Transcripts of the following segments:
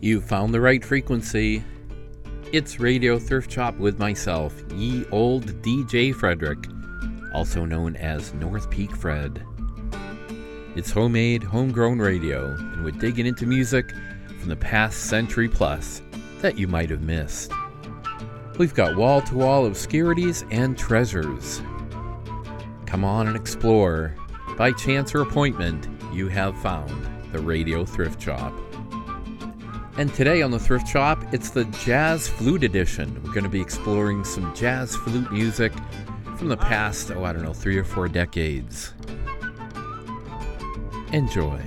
You found the right frequency. It's Radio Thrift Shop with myself, ye old DJ Frederick, also known as North Peak Fred. It's homemade, homegrown radio, and we're digging into music from the past century plus that you might have missed. We've got wall-to-wall obscurities and treasures. Come on and explore. By chance or appointment, you have found the Radio Thrift Shop. And today on the Thrift Shop, it's the Jazz Flute Edition. We're going to be exploring some jazz flute music from the past, 3 or 4 decades. Enjoy.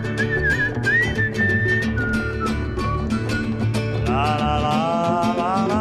La la la la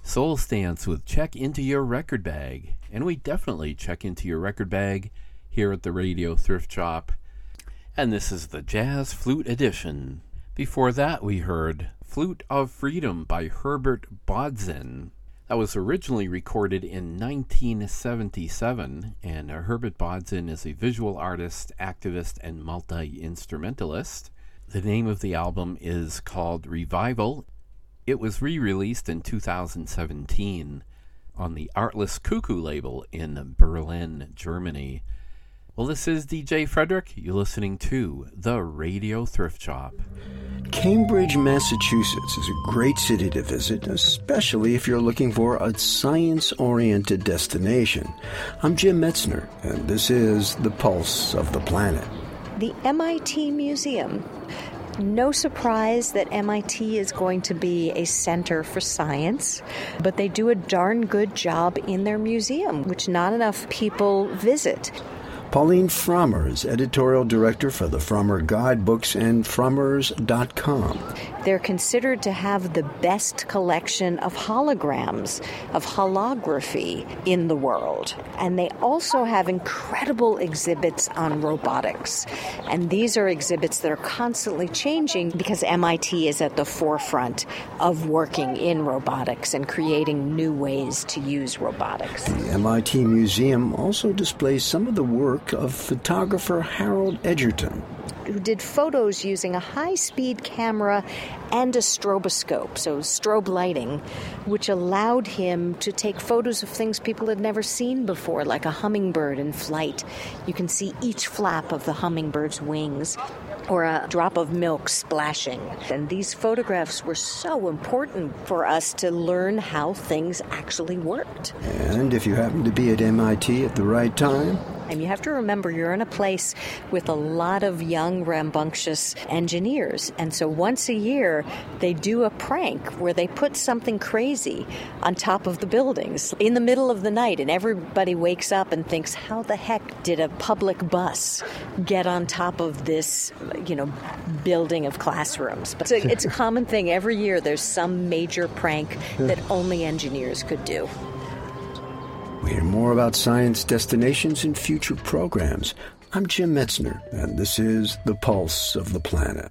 Soul Stance with Check Into Your Record Bag. And we definitely check into your record bag here at the Radio Thrift Shop. And this is the Jazz Flute Edition. Before that, we heard Flute of Freedom by Herbert Bodzin. That was originally recorded in 1977, and Herbert Bodzin is a visual artist, activist, and multi-instrumentalist. The name of the album is called Revival. It was re-released in 2017 on the Artless Cuckoo label in Berlin, Germany. Well, this is DJ Frederick. You're listening to The Radio Thrift Shop. Cambridge, Massachusetts is a great city to visit, especially if you're looking for a science-oriented destination. I'm Jim Metzner, and this is The Pulse of the Planet. The MIT Museum. No surprise that MIT is going to be a center for science, but they do a darn good job in their museum, which not enough people visit. Pauline Frommer is editorial director for the Frommer Guidebooks and Frommers.com. They're considered to have the best collection of holograms, of holography in the world. And they also have incredible exhibits on robotics. And these are exhibits that are constantly changing because MIT is at the forefront of working in robotics and creating new ways to use robotics. The MIT Museum also displays some of the work of photographer Harold Edgerton, who did photos using a high-speed camera and a stroboscope, so strobe lighting, which allowed him to take photos of things people had never seen before, like a hummingbird in flight. You can see each flap of the hummingbird's wings, or a drop of milk splashing. And these photographs were so important for us to learn how things actually worked. And if you happen to be at MIT at the right time... And you have to remember, you're in a place with a lot of young, rambunctious engineers. And so once a year, they do a prank where they put something crazy on top of the buildings in the middle of the night. And everybody wakes up and thinks, how the heck did a public bus get on top of this, building of classrooms? But it's a common thing. Every year, there's some major prank that only engineers could do. We hear more about science destinations in future programs. I'm Jim Metzner, and this is The Pulse of the Planet.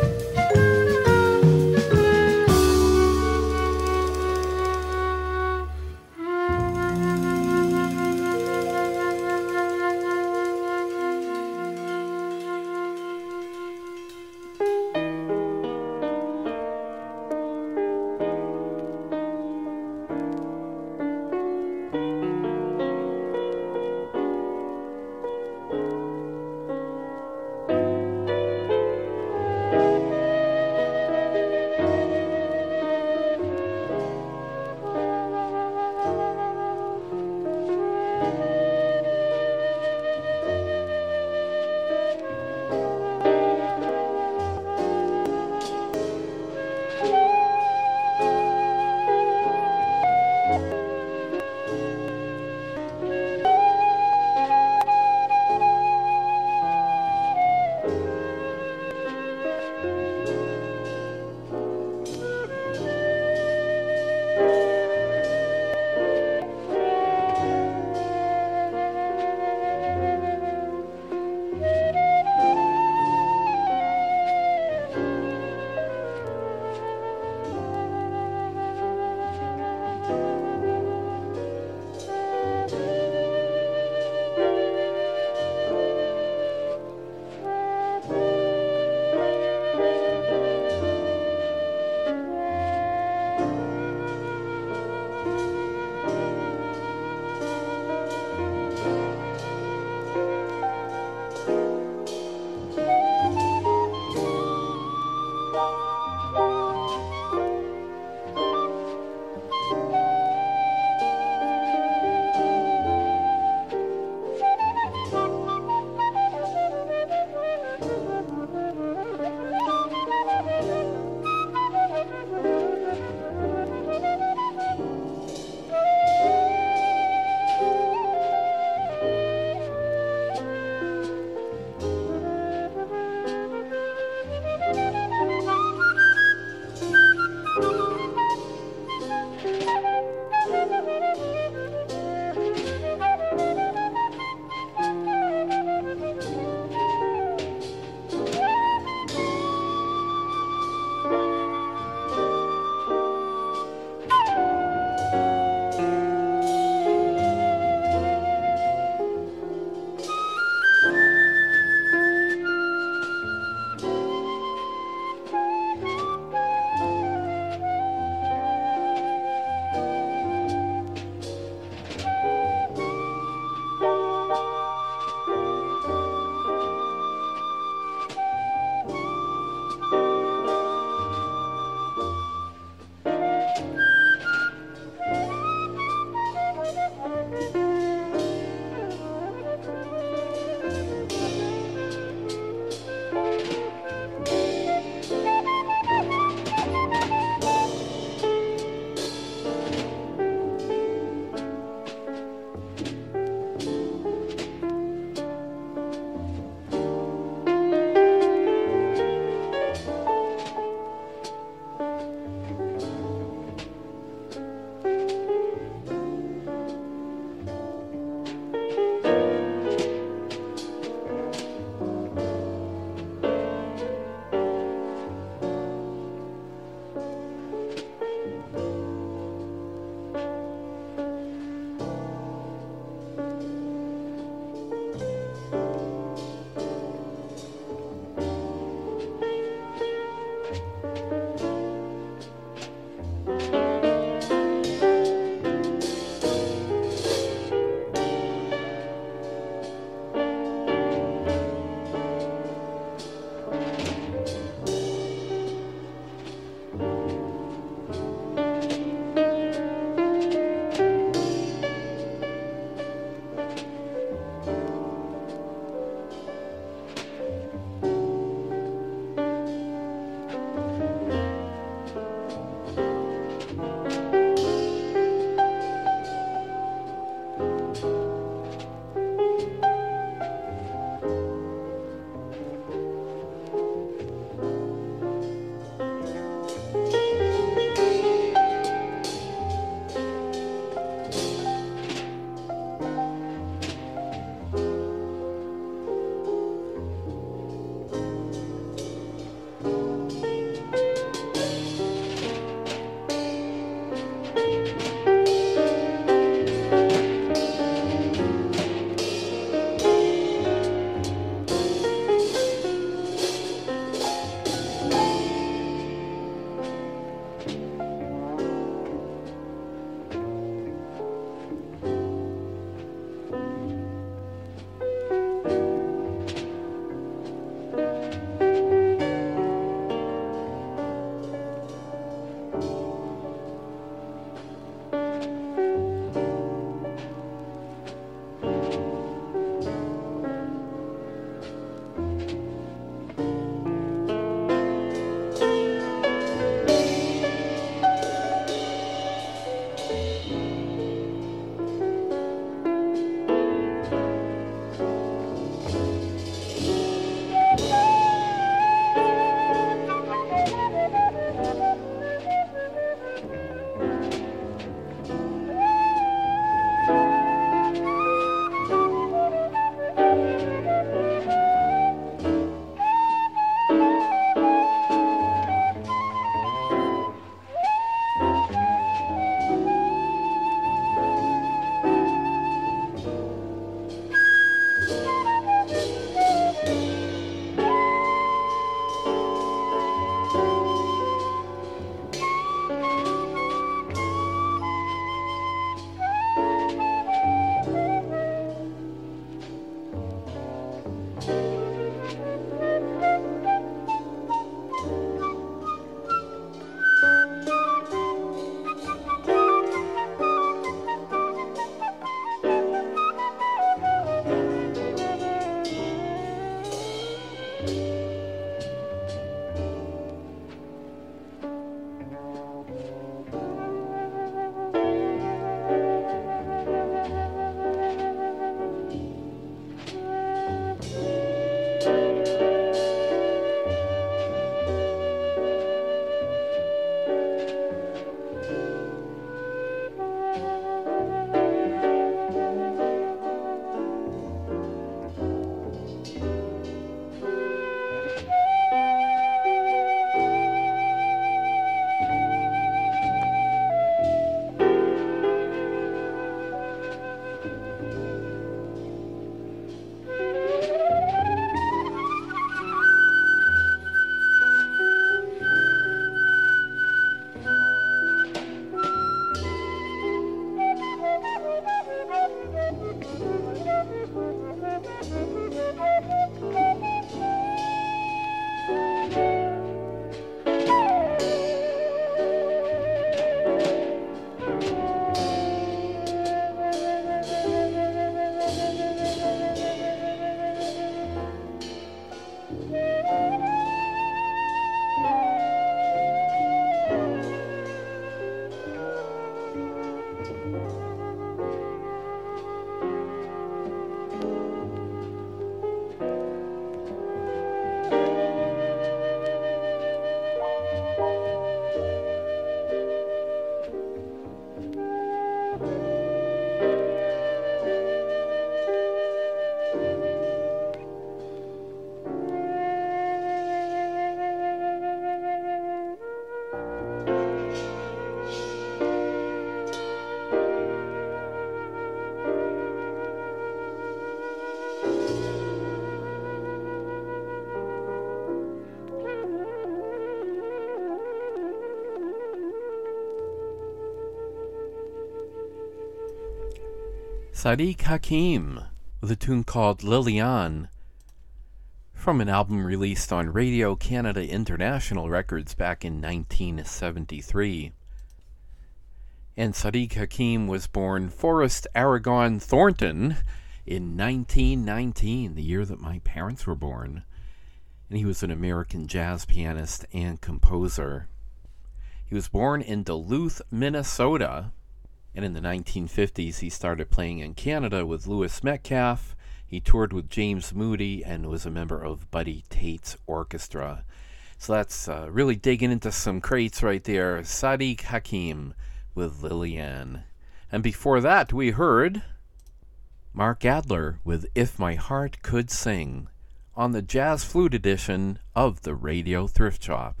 Sadiq Hakim with a tune called Liliane from an album released on Radio Canada International Records back in 1973. And Sadiq Hakim was born Forrest Aragon Thornton in 1919, the year that my parents were born. And he was an American jazz pianist and composer. He was born in Duluth, Minnesota. And in the 1950s, he started playing in Canada with Louis Metcalf. He toured with James Moody and was a member of Buddy Tate's orchestra. So that's really digging into some crates right there. Sadiq Hakim with Liliane. And before that, we heard Mark Adler with If My Heart Could Sing on the Jazz Flute edition of the Radio Thrift Shop.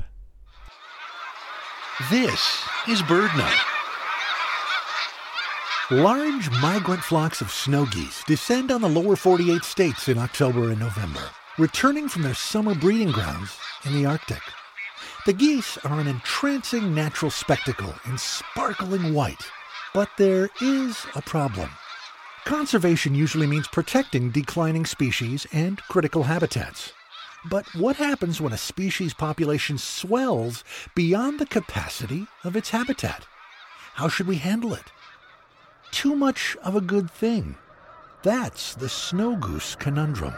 This is Bird Night. Large migrant flocks of snow geese descend on the lower 48 states in October and November, returning from their summer breeding grounds in the Arctic. The geese are an entrancing natural spectacle in sparkling white, but there is a problem. Conservation usually means protecting declining species and critical habitats. But what happens when a species population swells beyond the capacity of its habitat? How should we handle it? Too much of a good thing. That's the snow goose conundrum.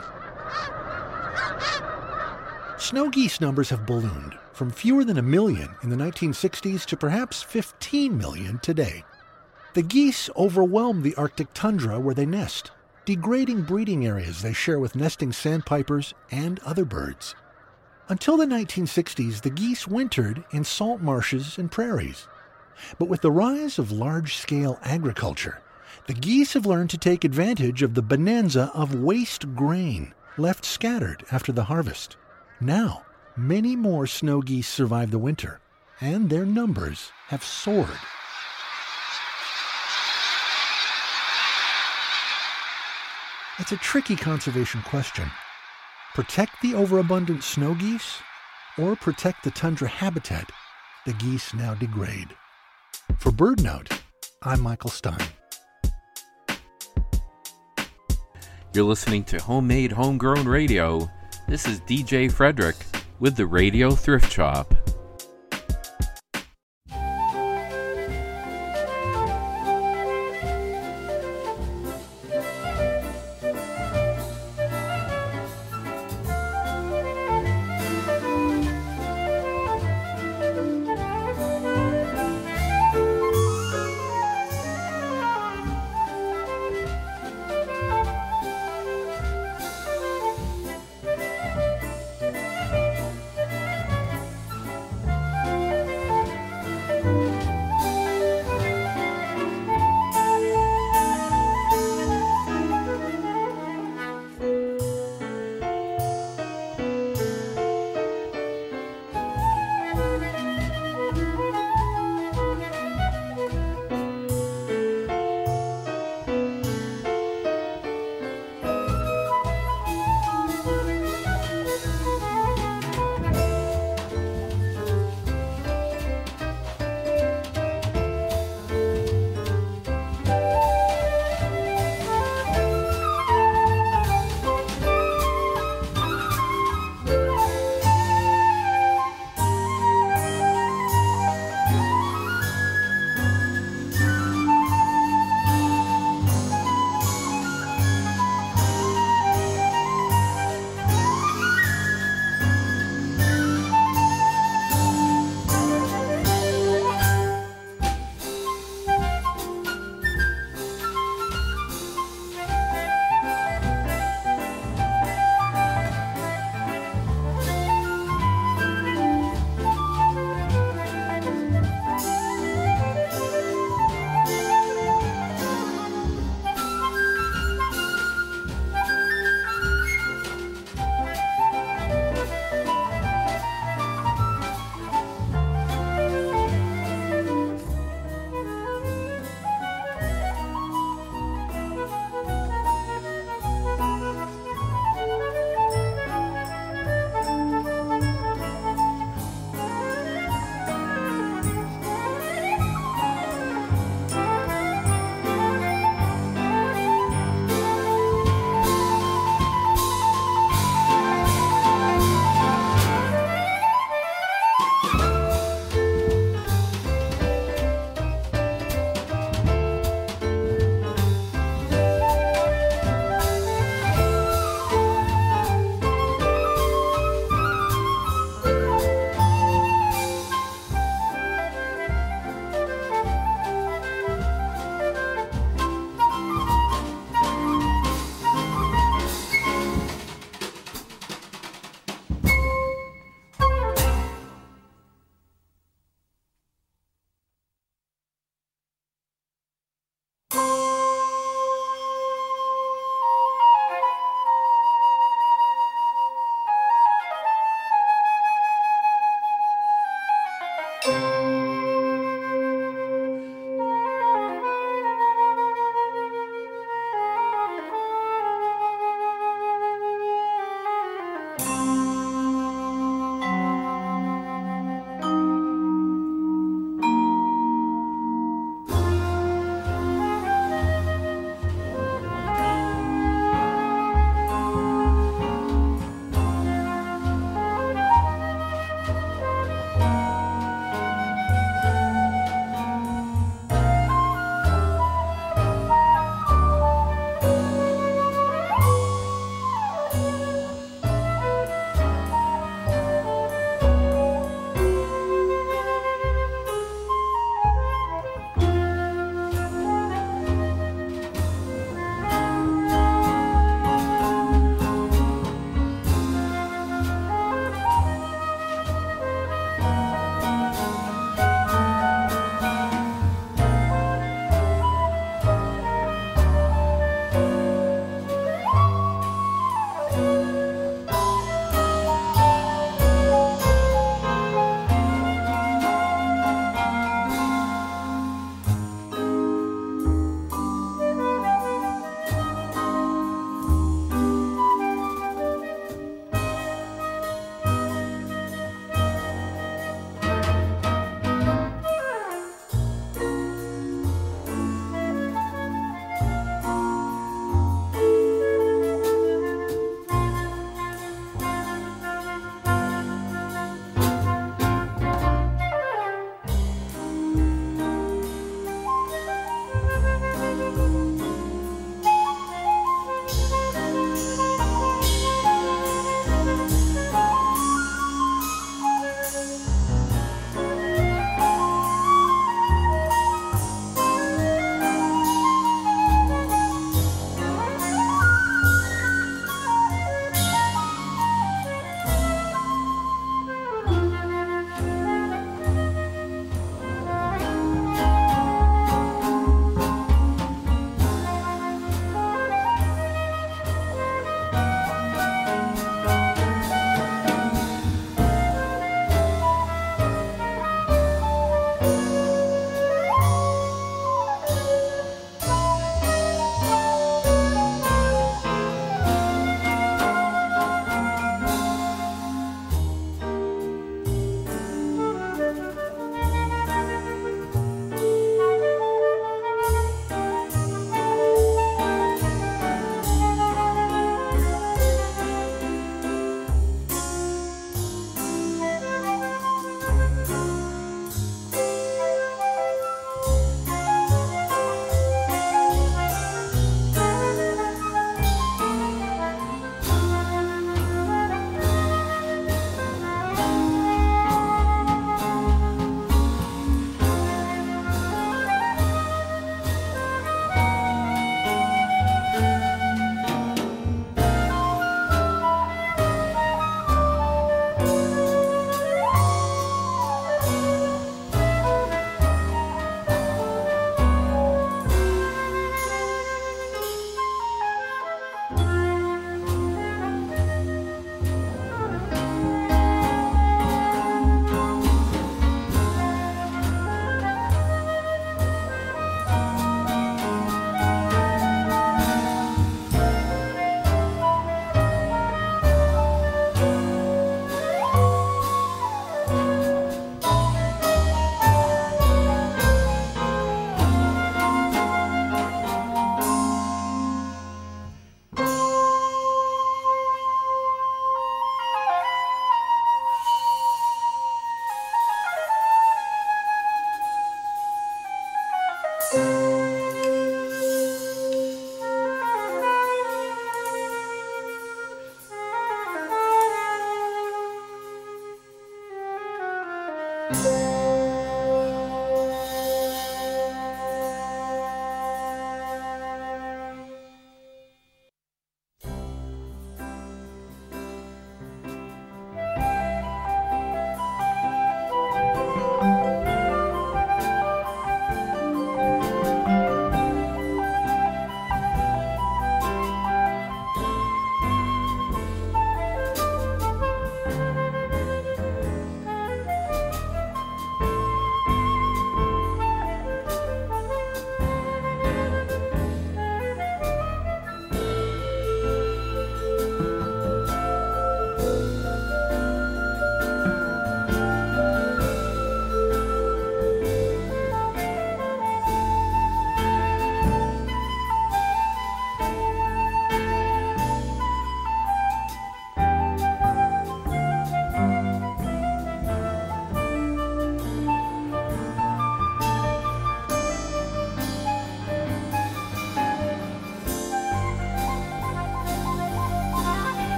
Snow geese numbers have ballooned from fewer than 1 million in the 1960s to perhaps 15 million today. The geese overwhelm the Arctic tundra where they nest, degrading breeding areas they share with nesting sandpipers and other birds. Until the 1960s, the geese wintered in salt marshes and prairies. But with the rise of large-scale agriculture, the geese have learned to take advantage of the bonanza of waste grain left scattered after the harvest. Now, many more snow geese survive the winter, and their numbers have soared. It's a tricky conservation question. Protect the overabundant snow geese, or protect the tundra habitat the geese now degrade? For BirdNote, I'm Michael Stein. You're listening to Homemade Homegrown Radio. This is DJ Frederick with the Radio Thrift Shop.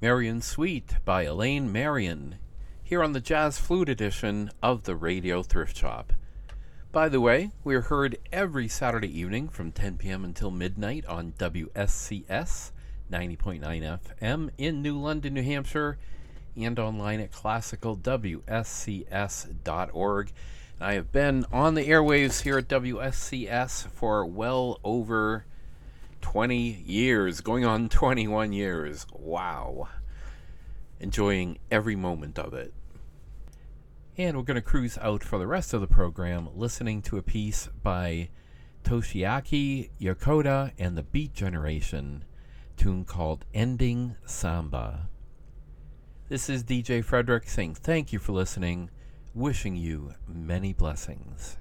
Marion Suite by Elaine Marion, here on the Jazz Flute edition of the Radio Thrift Shop. By the way, we're heard every Saturday evening from 10 p.m. until midnight on WSCS 90.9 FM in New London, New Hampshire, and online at classicalwscs.org. I have been on the airwaves here at WSCS for well over 20 years, going on 21 years. Wow. Enjoying every moment of it. And we're going to cruise out for the rest of the program listening to a piece by Toshiaki Yokota and the Beat Generation, a tune called Ending Samba. This is DJ Frederick saying thank you for listening, wishing you many blessings.